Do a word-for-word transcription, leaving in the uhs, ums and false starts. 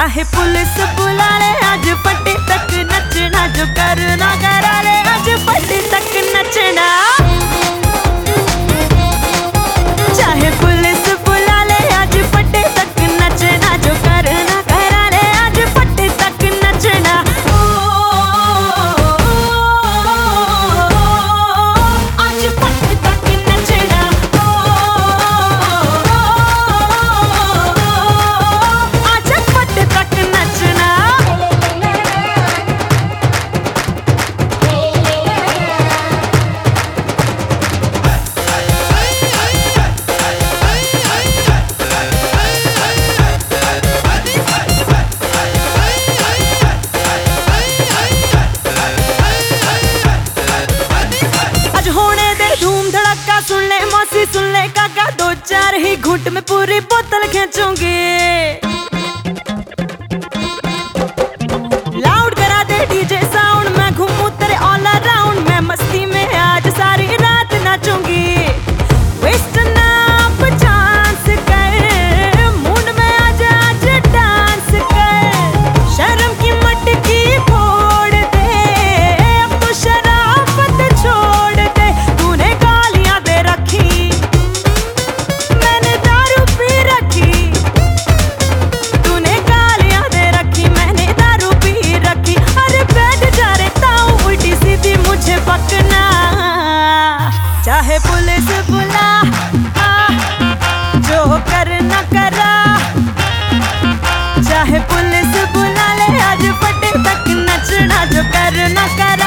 चाहे पुलिस बुला ले आज पट्टी तक नचना, जो करना करा ले आज पट्टी तक नचना। चाहे पुलिस बुला ले आज पट्टी तक नचना, जो करना करा ले आज पट्टी तक नचना। आज पट्टी तक नचना, आज पट्टी तक नचना। सुन ले मौसी सुन ले काका, दो चार ही घूंट में पूरी बोतल खींचूंगी। लाउड करा दे डीजे साउंड, मैं घूमूं तेरे ऑल अराउंड। मैं मस्ती में आज सारी रात नाचूंगी। वेस्ट ना चांस कर, मूड में आज आज डांस कर। शर्म की मटकी फोड़ दे, अब तो शराफत छोड़ दे। तूने गालियां दे रखी, मैंने दारू पी रखी। तूने गालियां दे रखी, मैंने दारू पी रखी। अरे बैठ जा रे ताऊ, उल्टी सीधी मुझे पकना। चाहे पुलिस बुला आ, जो करना करा। चाहे पुलिस बुला ले आज पट्टी तक नचना, जो करना करा।